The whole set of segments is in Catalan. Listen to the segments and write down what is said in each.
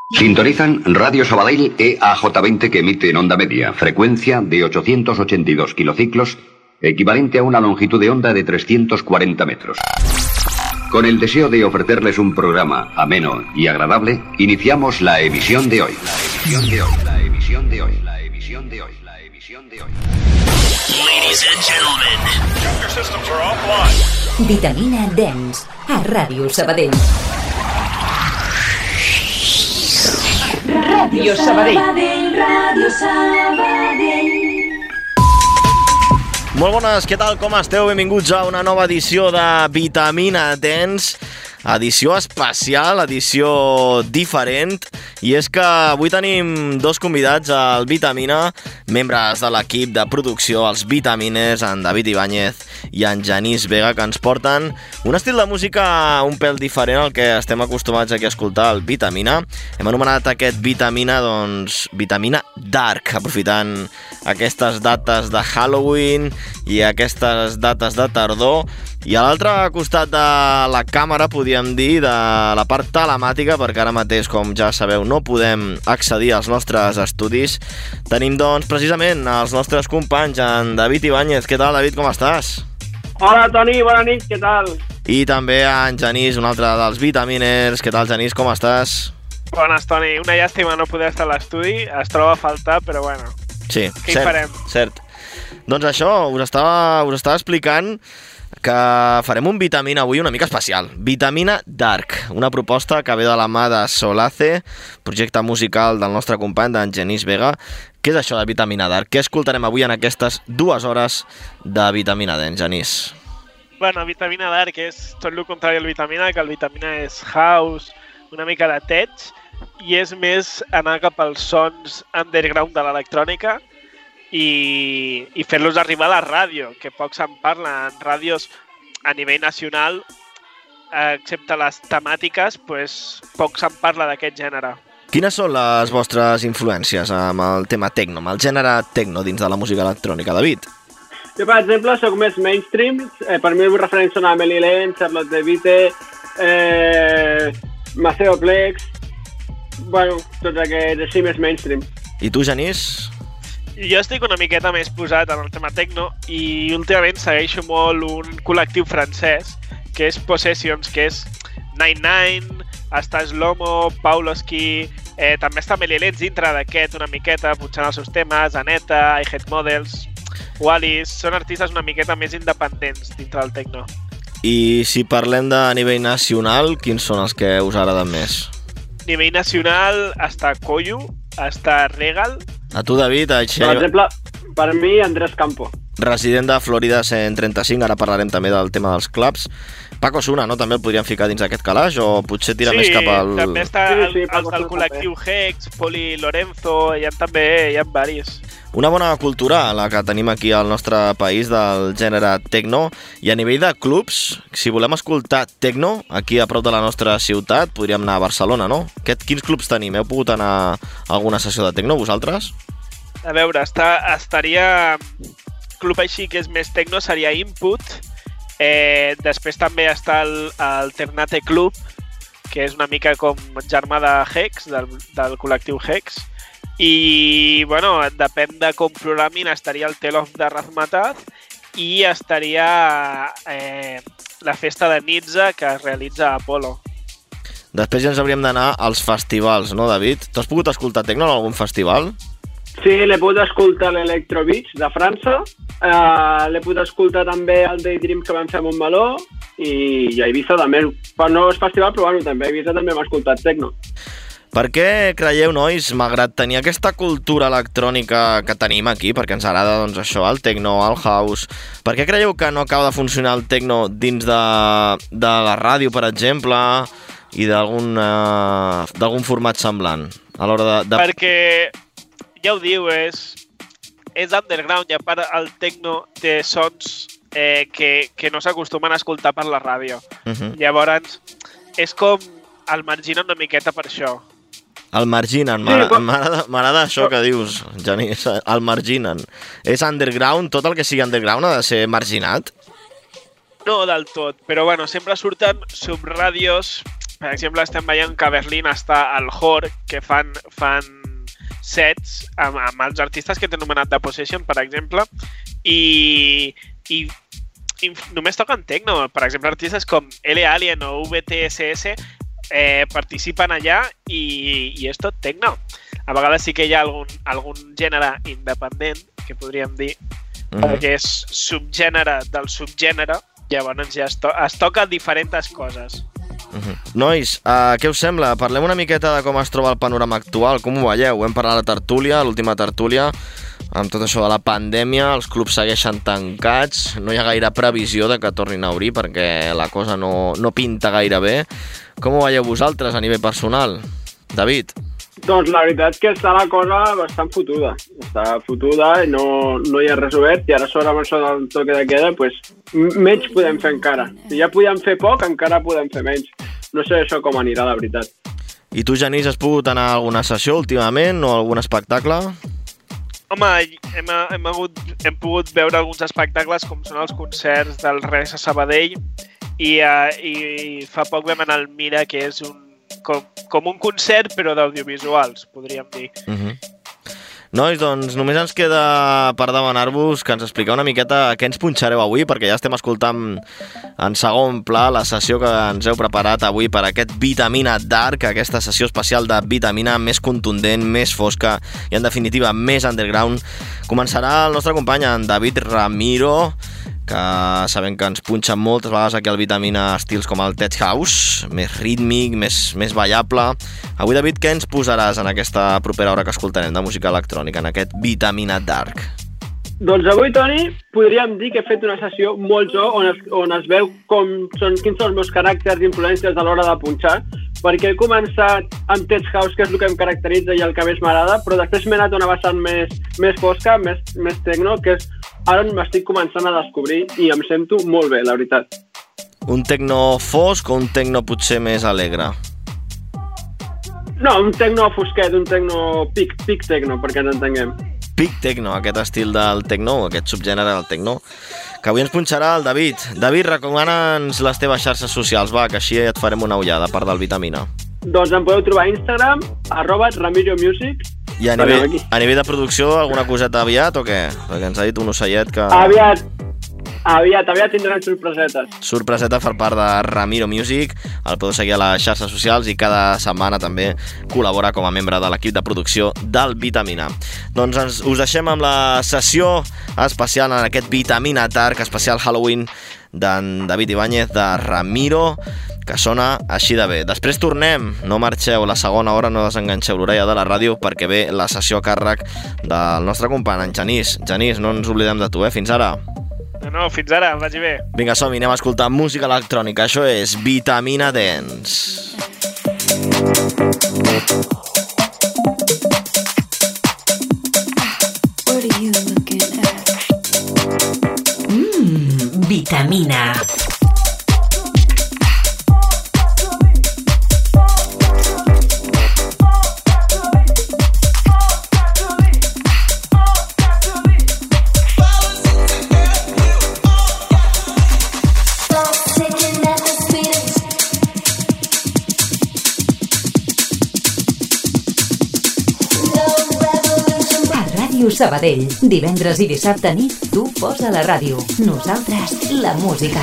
Sintonizan Radio Sabadell EAJ20 que emite en onda media, frecuencia de 882 kilociclos, equivalente a una longitud de onda de 340 metros. Con el deseo de ofrecerles un programa ameno y agradable, iniciamos la emisión de hoy. Ladies and gentlemen, your systems are offline. Vitamina Dance a Ràdio Sabadell. Ràdio Sabadell. Ràdio Sabadell. Molt bones, què tal, com esteu? Benvinguts a una nova edició de Vitamina Dance, edició especial, edició diferent, i és que avui tenim dos convidats al Vitamina, membres de l'equip de producció, els Vitaminers, en David Ibáñez i en Genís Vega, que ens porten un estil de música un pèl diferent al que estem acostumats aquí a escoltar al Vitamina. Hem anomenat aquest Vitamina, doncs, Vitamina Dark, aprofitant aquestes dates de Halloween i aquestes dates de tardor. I a l'altre costat de la càmera, podríem dir, de la part telemàtica, perquè ara mateix, com ja sabeu, no podem accedir als nostres estudis, tenim, doncs, precisament els nostres companys, en David Ibáñez. Què tal, David, com estàs? Hola, Toni, bona nit, què tal? I també en Genís, un altre dels Vitaminers. Què tal, Genís, com estàs? Bones, Toni. Una llàstima no poder estar a l'estudi, es troba a faltar, però bueno. Sí, què hi farem? Cert. Doncs això, us estava explicant que farem un Vitamina avui una mica especial. Vitamina Dark, una proposta que ve de la mà de Solace, projecte musical del nostre company, d'en Genís Vega. Què és això de Vitamina Dark? Què escoltarem avui en aquestes 2 hores de Vitamina Dance, Genís? Bueno, Vitamina Dark és tot el contrari al Vitamina, que el Vitamina és house, una mica de tech, i és més anar cap als sons underground de l'electrònica, i fer-los arribar a la ràdio, que poc se'n parla en ràdios a nivell nacional, excepte les temàtiques, pues, poc se'n parla d'aquest gènere. Quines són les vostres influències amb el tema techno, amb el gènere techno dins de la música electrònica, David? Jo, per exemple, soc més mainstream. Per mi vull referents són a Amelie Lane, Charlotte de Vite, Maceo Plex, bueno, tots aquests així més mainstream. I tu, Genís? Jo estic una miqueta més posat en el tema techno i últimament segueixo molt un col·lectiu francès que és Possessions, que és 99, està Slomo, Pauloski, també està Amelie Lane dintre d'aquest una miqueta, punxant els seus temes, Aneta, I Hate Models, Wallis, són artistes una miqueta més independents dintre del techno. I si parlem de nivell nacional, quins són els que us agraden més? Nivell nacional està Koyu, està Regal. A tu, David, Per exemple, per mi, Andrés Campo. Resident de Florida 135, ara parlarem també del tema dels clubs. Paco Suna, no? També el podríem ficar dins d'aquest calaix, o potser tira més cap al... Sí, també està els del col·lectiu Hex, Poli Lorenzo, hi ha varis. Una bona cultura, la que tenim aquí al nostre país del gènere techno, i a nivell de clubs, si volem escoltar techno, aquí a prop de la nostra ciutat, podríem anar a Barcelona, no? Quins clubs tenim? Heu pogut anar a alguna sessió de techno, vosaltres? A veure, estaria... Club així que és més techno seria Input, després també està el Alternate Club, que és una mica com germà de Hex, del col·lectiu Hex, i, bueno, depèn de com programin, estaria el Tale of the Razmataz i estaria la festa de Nizza que es realitza a Apolo. Després ja ens hauríem d'anar als festivals, no, David? Tu has pogut escoltar techno en algun festival? Sí, l'he pogut escoltar l'Electro Beach de França, l'he pogut escoltar també el Daydream que vam fer a Montmeló i a Ibiza també, no és festival, però bueno, també a Ibiza també hem escoltat techno. Per què creieu, nois, malgrat tenir aquesta cultura electrònica que tenim aquí, perquè ens agrada, doncs, això, el techno, el house, per què creieu que no acaba de funcionar el techno dins de la ràdio, per exemple, i d'algun format semblant? A l'hora de... Perquè, ja ho diu, és underground i a part el techno té sons que no s'acostumen a escoltar per la ràdio. Llavors, és com el marginen una miqueta per això. El marginen, m'agrada això que dius, Genís, el marginen. És underground, tot el que sigui underground ha de ser marginat? No del tot, però bueno, sempre surten subràdios per exemple, estem veient que a Berlín està el Hor, que fan sets amb els artistes que t'he anomenat de Possession, per exemple, i només toquen techno. Per exemple, artistes com L Alien o VTSS participen allà i és tot techno. A vegades sí que hi ha algun gènere independent, que podríem dir, perquè és subgènere del subgènere, llavors ja es toca diferents coses. Nois, què us sembla? Parlem una miqueta de com es troba el panorama actual, com ho veieu? Hem parlat de la tertúlia, l'última tertúlia, amb tot això de la pandèmia, els clubs segueixen tancats, no hi ha gaire previsió de que tornin a obrir perquè la cosa no pinta gaire bé. Com ho veieu vosaltres a nivell personal? David? Doncs la veritat és que està la cosa bastant fotuda. Està fotuda i no hi ha res obert, i ara sobre amb això del toque de queda, doncs menys podem fer encara. Si ja podíem fer poc, encara podem fer menys. No sé això com anirà, la veritat. I tu, Genís, has pogut anar a alguna sessió últimament o a algun espectacle? Home, hem pogut veure alguns espectacles com són els concerts del Res a Sabadell i fa poc vam anar al Mira, que és com un concert però d'audiovisuals, podríem dir. Nois, doncs només ens queda per demanar-vos que ens expliqueu una miqueta què ens punxareu avui, perquè ja estem escoltant en segon pla la sessió que ens heu preparat avui per aquest Vitamina Dark, aquesta sessió especial de Vitamina més contundent, més fosca i en definitiva més underground. Començarà el nostre company, en David Ramiro, que sabem que ens punxa moltes vegades aquí al Vitamina estils com el Tech House, més rítmic, més ballable. Avui, David, què ens posaràs en aquesta propera hora que escoltarem de música electrònica, en aquest Vitamina Dark? Doncs avui, Toni, podríem dir que he fet una sessió molt on es veu quins són els meus caràcters i influències a l'hora de punxar, perquè he començat amb Tech House, que és el que em caracteritza i el que més m'agrada, però després m'he anat a una vessant més fosca, més techno, que és ara m'estic començant a descobrir i em sento molt bé, la veritat. Un techno fosc o un techno potser més alegre? No, un techno fosquet, un techno pic techno, perquè ens entenguem. Pic techno, aquest estil del techno, aquest subgènere del techno, que avui ens punxarà el David. David, recomana'ns les teves xarxes socials, va, que així et farem una ullada, a part del Vitamina. Doncs em podeu trobar a Instagram, @RamiroMusic. I a nivell de producció, alguna coseta aviat o què? Perquè ens ha dit un ocellet que... Aviat tindran sorpresetes. Sorpreseta per part de Ramiro Music. El podeu seguir a les xarxes socials i cada setmana també col·labora com a membre de l'equip de producció del Vitamina. Doncs us deixem amb la sessió especial en aquest Vitamina Dark, especial Halloween d'en David Ibáñez, de Ramiro, que sona així de bé. Després tornem, no marxeu, la segona hora no desenganxeu l'orella de la ràdio perquè ve la sessió a càrrec del nostre company, en Genís. Genís, no ens oblidem de tu, fins ara. No, fins ara, vagi bé. Vinga, som-hi, anem a escoltar música electrònica. Això és Vitamina Dance. What are you looking at? Vitamina. Sabadell. Divendres i dissabte nit, tu posa la ràdio. Nosaltres, la música.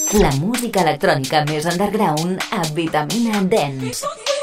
La música electrònica més underground a Vitamina Dance.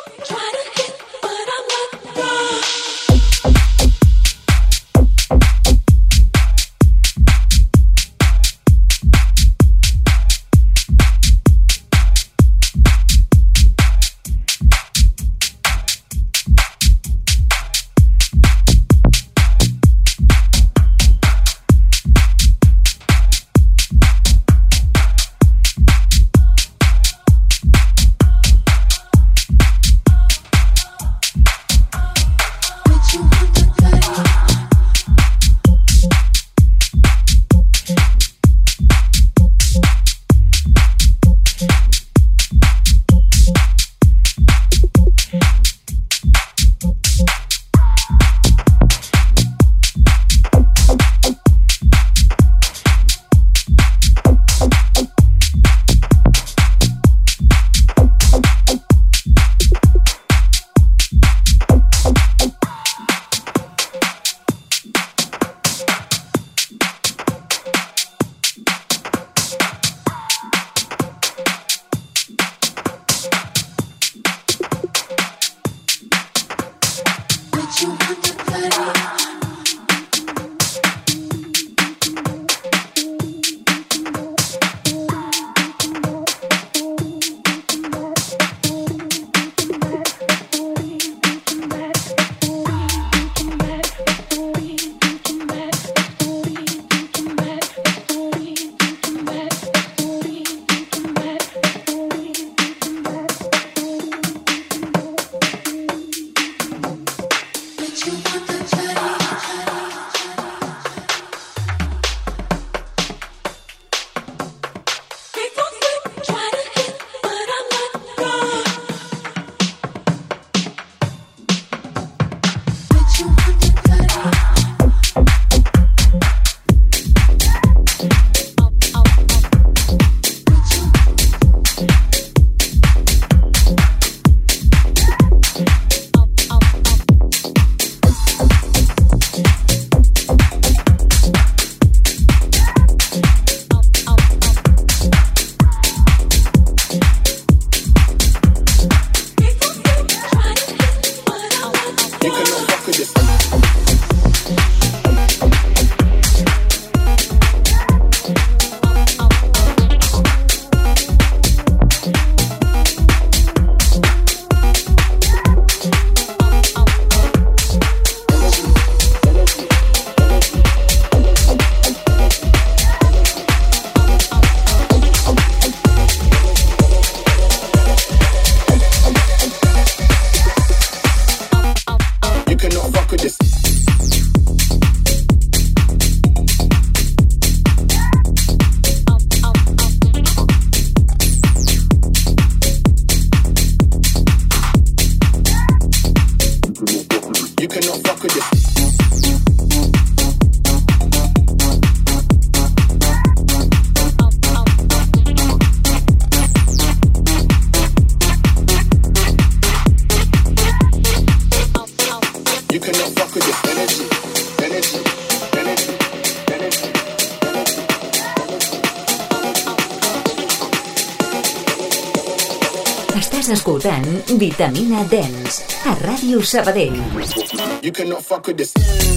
Estàs escoltant Vitamina Dance a Ràdio Sabadell. You cannot fuck with this.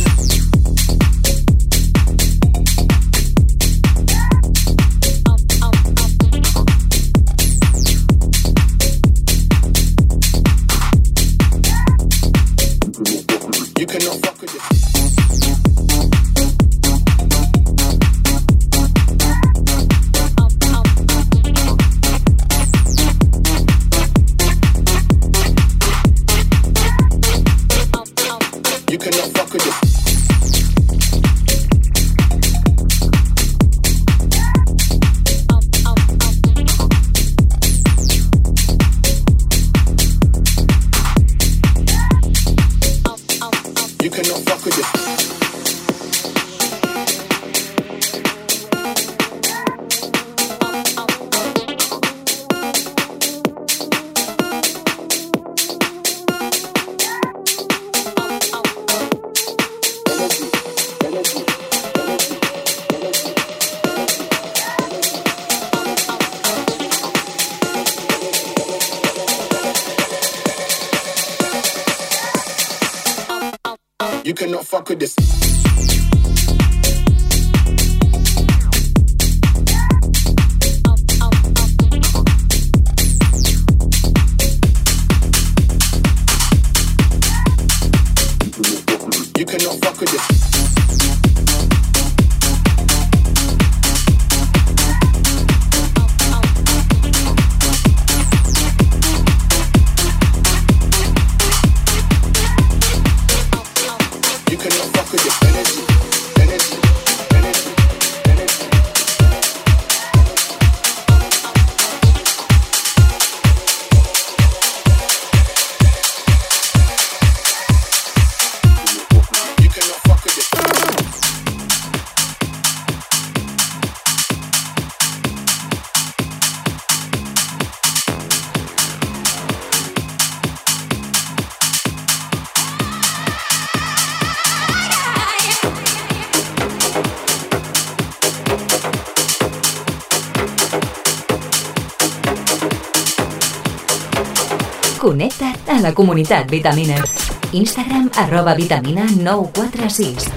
You cannot fuck with this. You cannot fuck with this. You cannot fuck with this. You cannot fuck with this. Connecta't a la comunitat Vitamina. Instagram @vitamina946.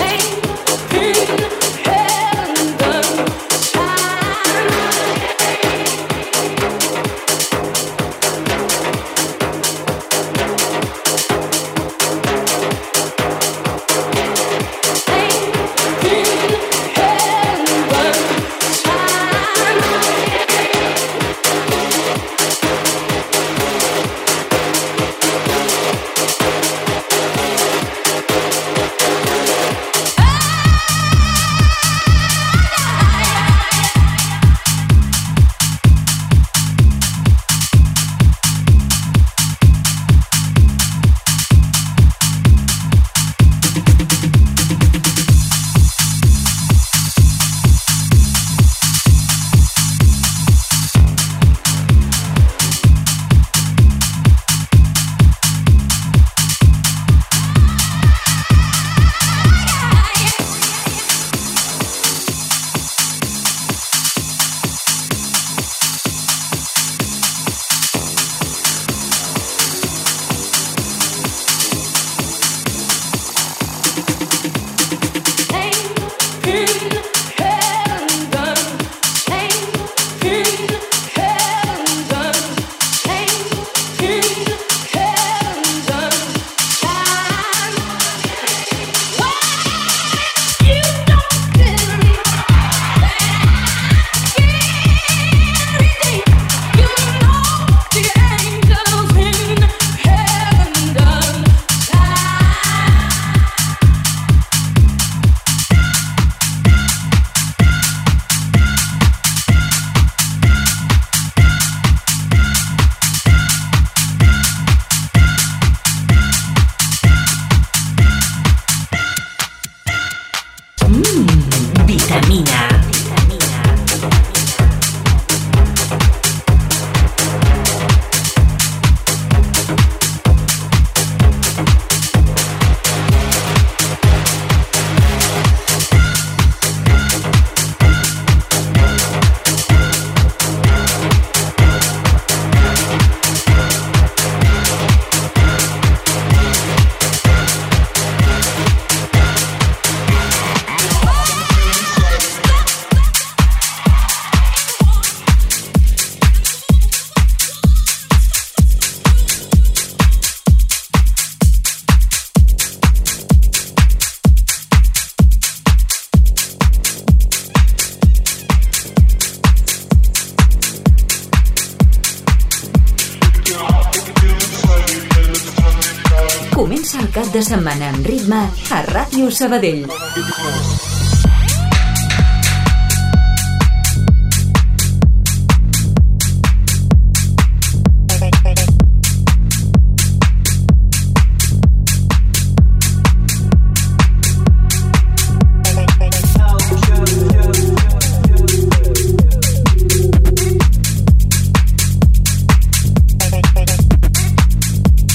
Comença el cap de setmana en ritme a Ràdio Sabadell.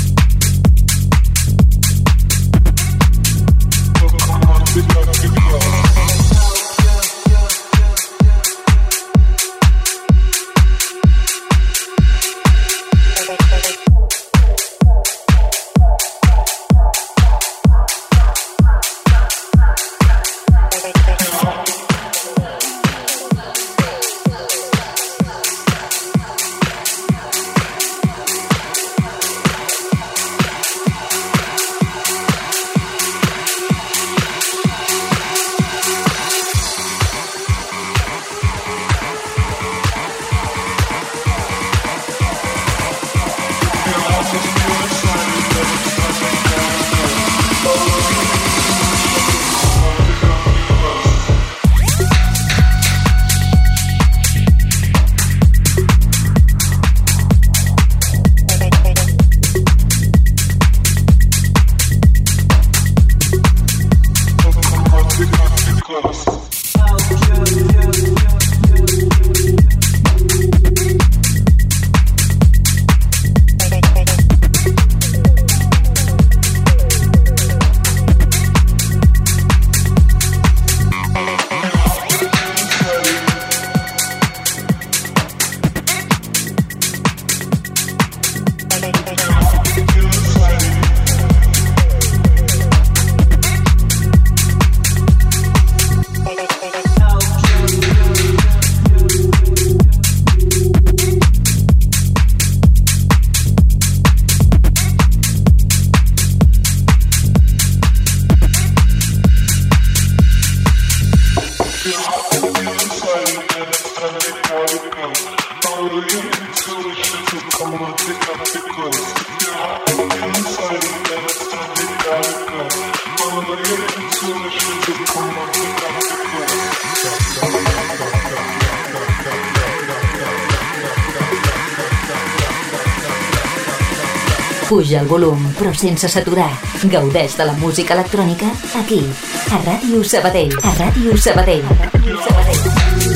Come on, Puja el volum, però sense saturar. Gaudeix de la música electrònica aquí, a Ràdio Sabadell. A Ràdio Sabadell. A Ràdio Sabadell.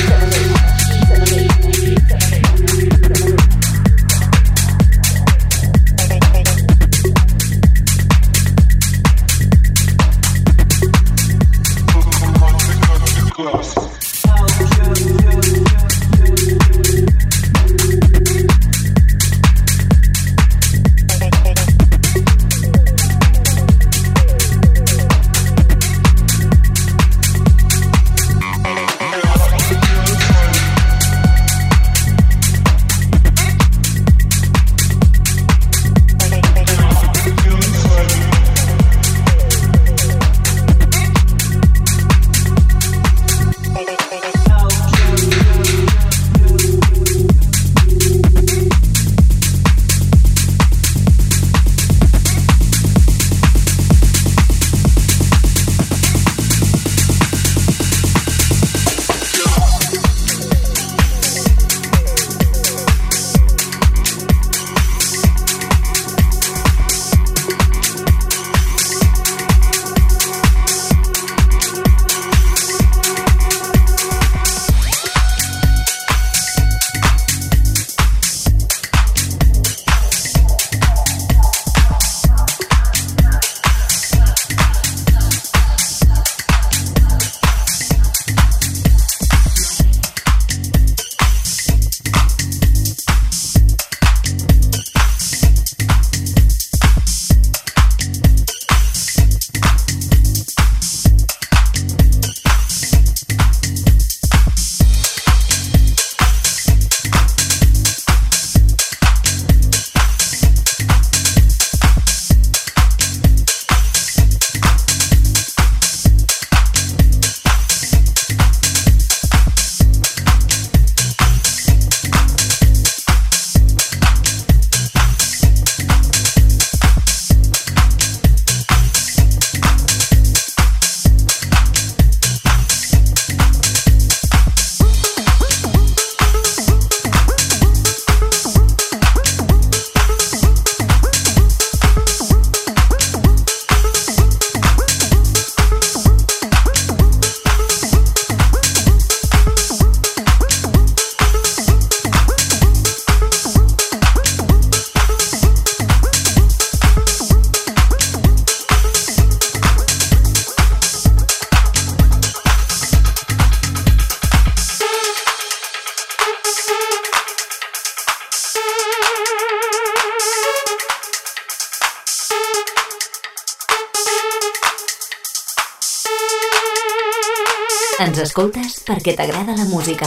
Ens escoltes perquè t'agrada la música.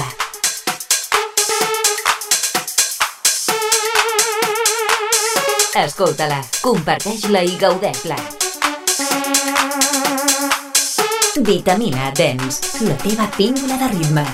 Escolta-la, comparteix-la i gaudeix-la. Vitamina Dance, la teva píndola de ritme.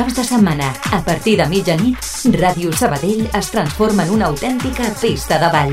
caps de setmana, a partir de mitjanit, Ràdio Sabadell es transforma en una autèntica pista de ball.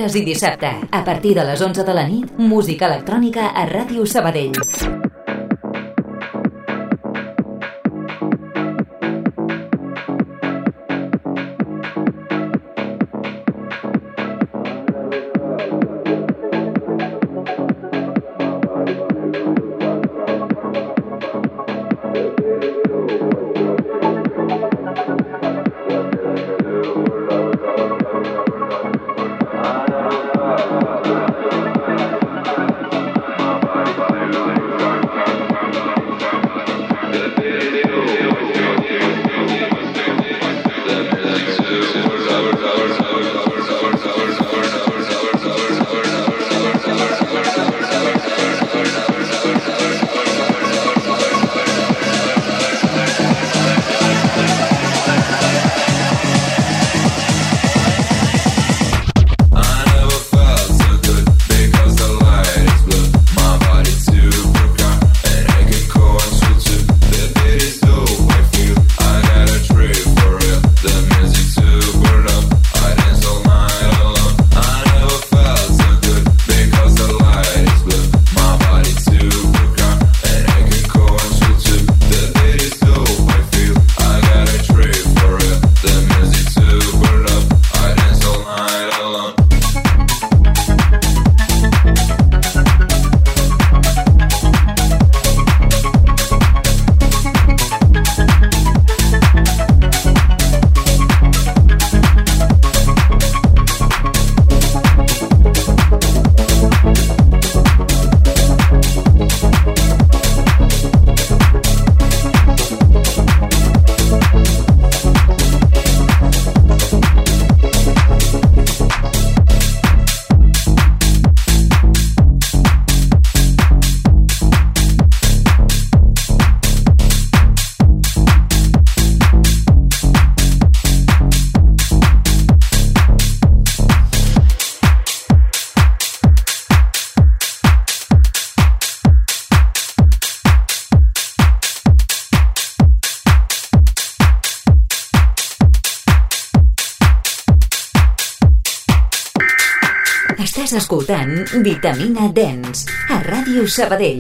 dimecres i dissabte. A partir de les 11 de la nit, música electrònica a Ràdio Sabadell. Estàs escoltant Vitamina Dance a Ràdio Sabadell.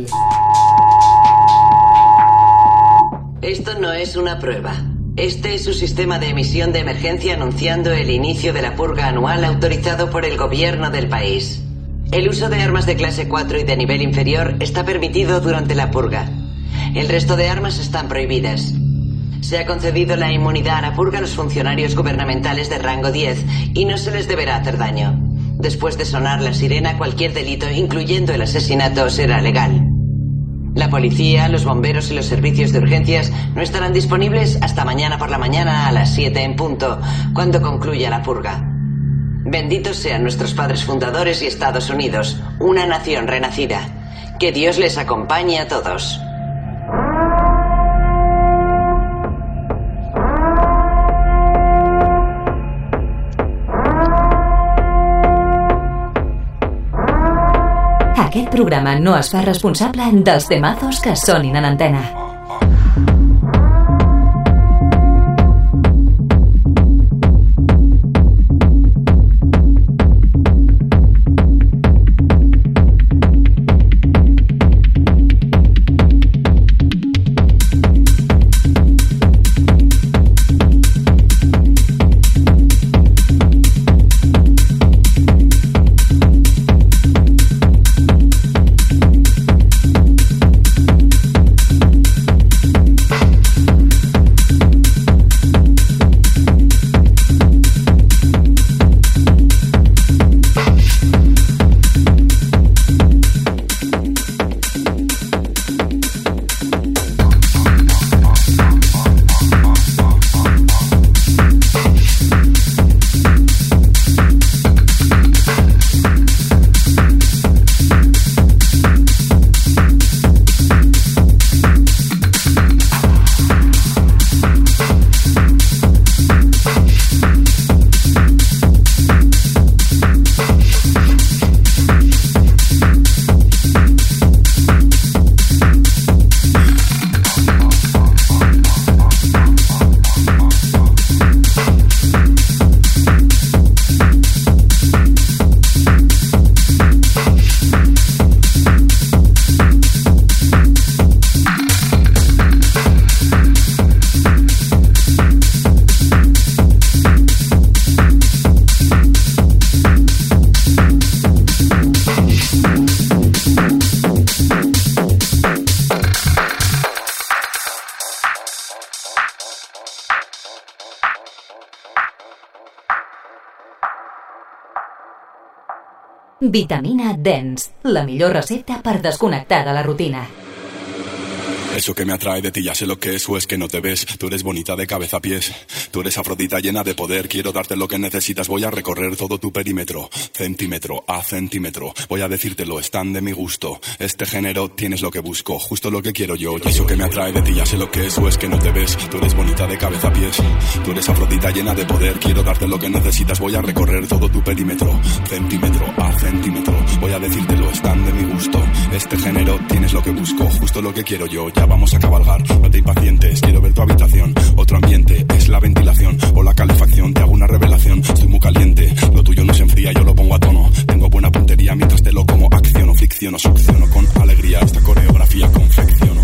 Esto no es una prueba. Este es su sistema de emisión de emergencia anunciando el inicio de la purga anual autorizado por el gobierno del país. El uso de armas de clase 4 y de nivel inferior está permitido durante la purga. El resto de armas están prohibidas. Se ha concedido la inmunidad a la purga a los funcionarios gubernamentales de rango 10 y no se les deberá hacer daño. Después de sonar la sirena, cualquier delito, incluyendo el asesinato, será legal. La policía, los bomberos y los servicios de urgencias no estarán disponibles hasta mañana por la mañana a las 7 en punto, cuando concluya la purga. Benditos sean nuestros padres fundadores y Estados Unidos, una nación renacida. Que Dios les acompañe a todos. Aquest programa no es fa responsable dels temazos que sonin en antena. Vitamina Dance, la millor recepta per desconnectar de la rutina. Eso que me atrae de ti ya sé lo que es o es que no te ves. Tú eres bonita de cabeza a pies. Tú eres Afrodita llena de poder. Quiero darte lo que necesitas. Voy a recorrer todo tu perímetro, centímetro a centímetro. Voy a decírtelo, están de mi gusto. Este género tienes lo que busco, justo lo que quiero yo. Y eso que me atrae de ti ya sé lo que es o es que no te ves. Tú eres bonita de cabeza a pies. Tú eres Afrodita llena de poder. Quiero darte lo que necesitas. Voy a recorrer todo tu perímetro, centímetro a centímetro. Voy a decírtelo, están de mi gusto. Este género tienes lo que busco, justo lo que quiero yo. Ya vamos a cabalgar, no te impacientes. Quiero ver tu habitación, otro ambiente. Es la ventilación o la calefacción. Te hago una revelación, estoy muy caliente. Lo tuyo no se enfría, yo lo pongo a tono. Tengo buena puntería mientras te lo como. Acciono, ficciono, succiono con alegría. Esta coreografía confecciono.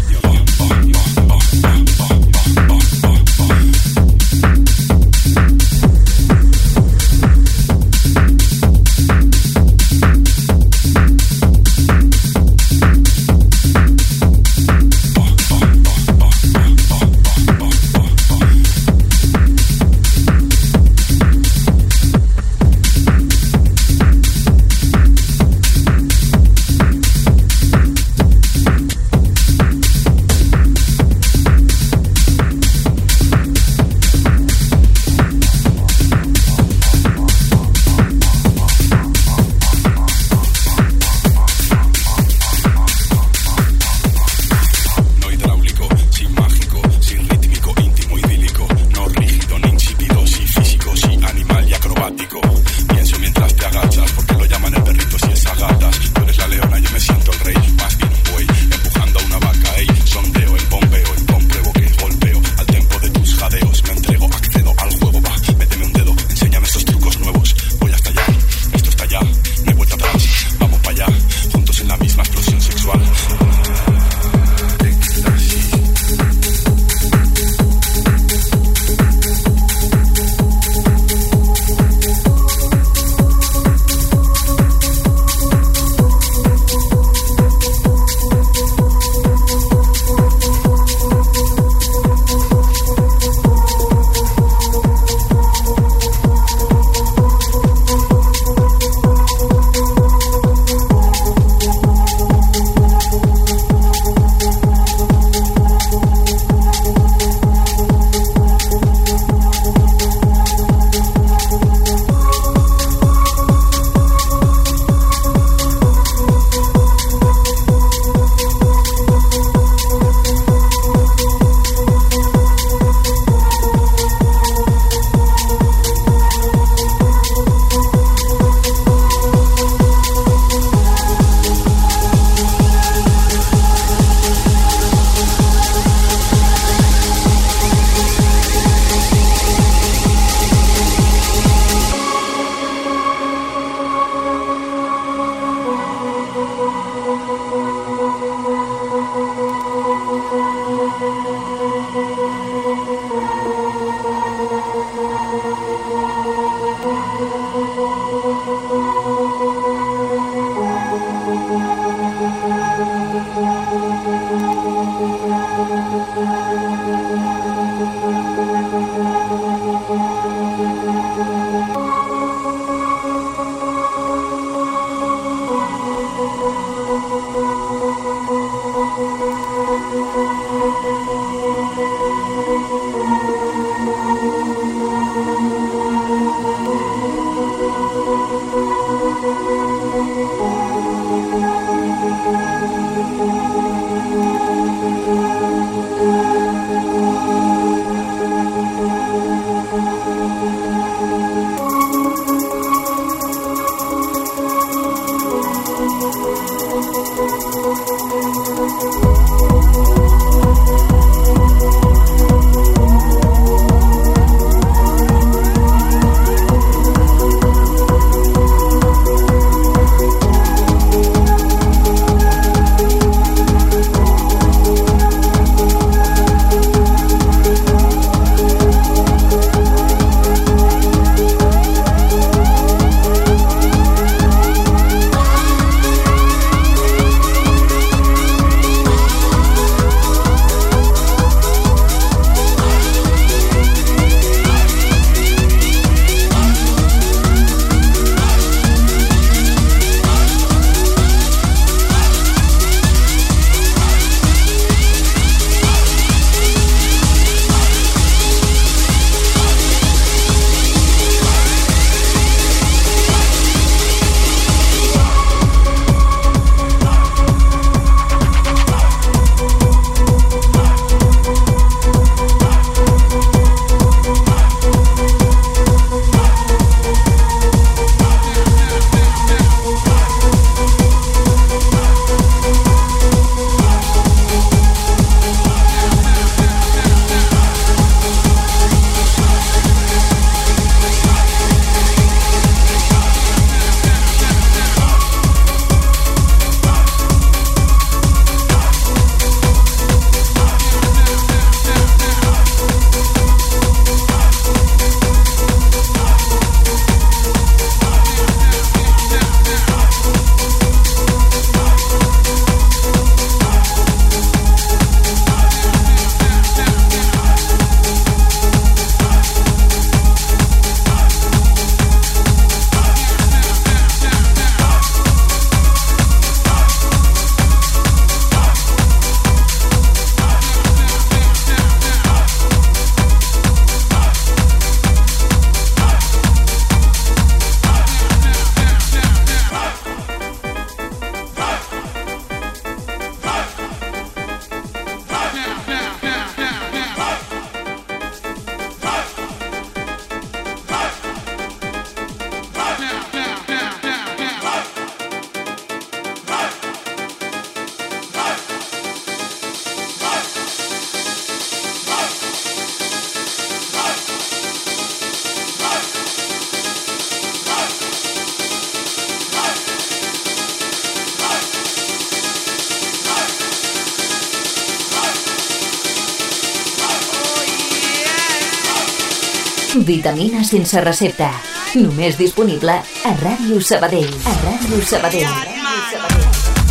Vitamina sense recepta. Només disponible a Ràdio Sabadell. A Ràdio Sabadell. A Ràdio Sabadell.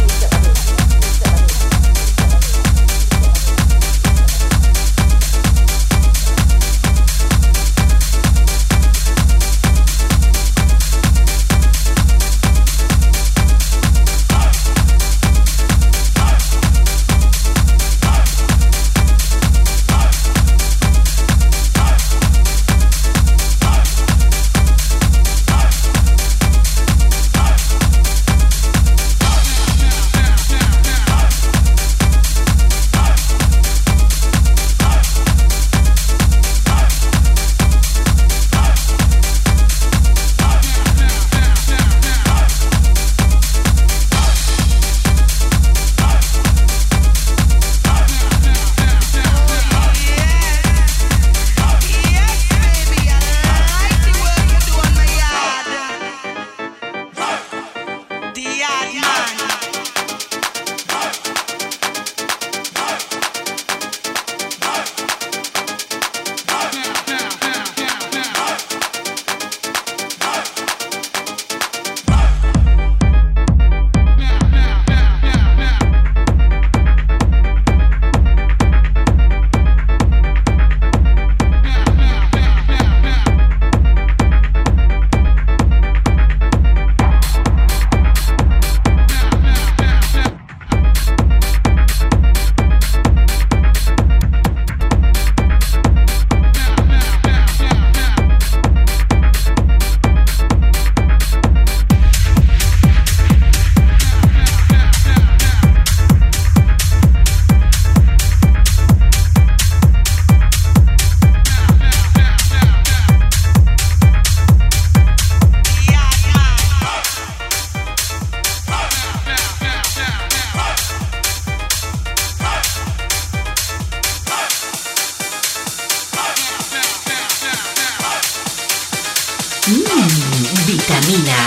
Vitamina.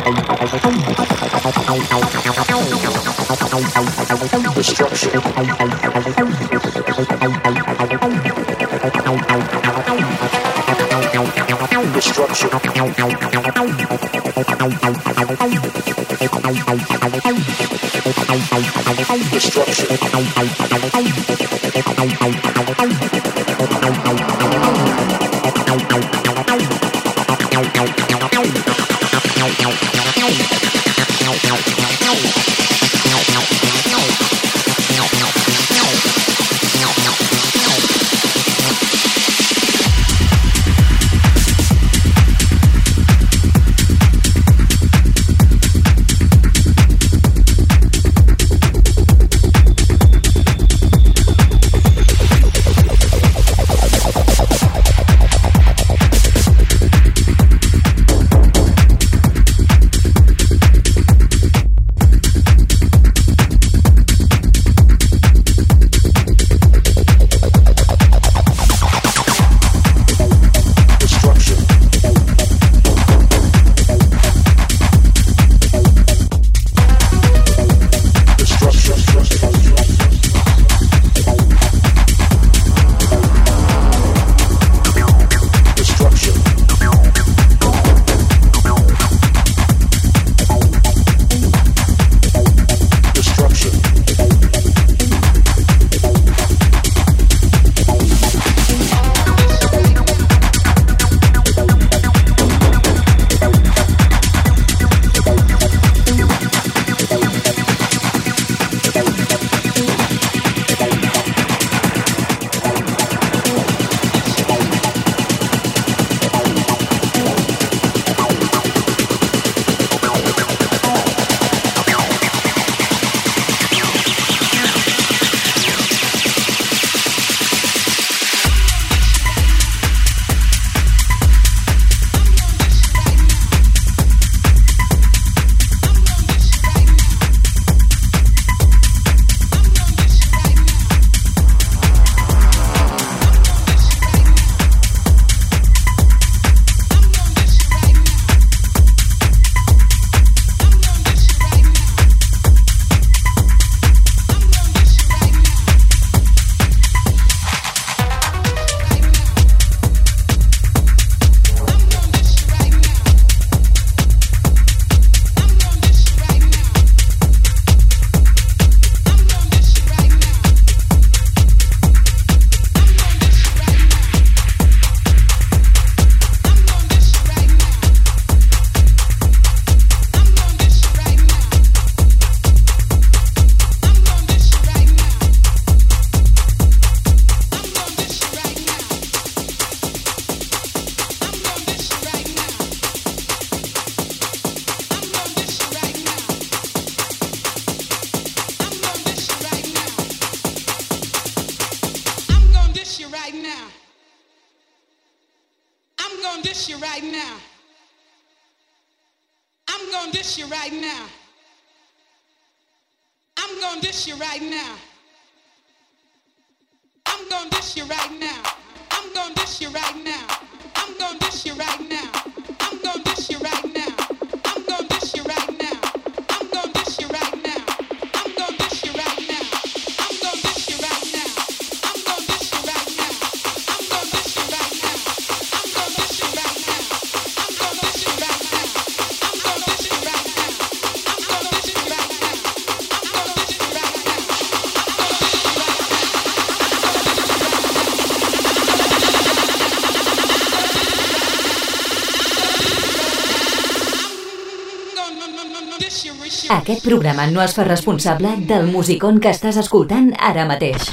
Aquest programa no es fa responsable del musicón que estàs escoltant ara mateix.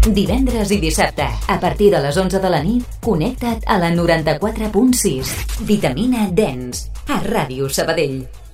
Divendres i dissabte, a partir de les 11 de la nit, connecta't a la 94.6. Vitamina Dance, a Ràdio Sabadell.